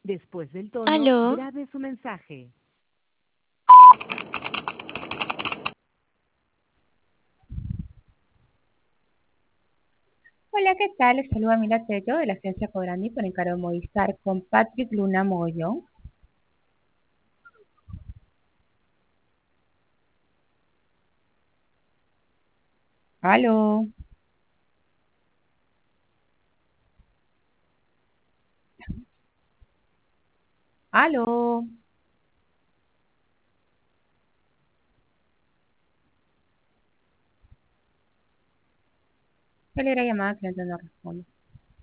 Después del tono, Aló, grabe su mensaje. Hola, ¿qué tal? Les saluda Mila Tello de la agencia Cobrandi por encargo de Movistar con Patrick Luna Mogollón. Aló, aló. ¿Cuál era la llamada? Que no responde.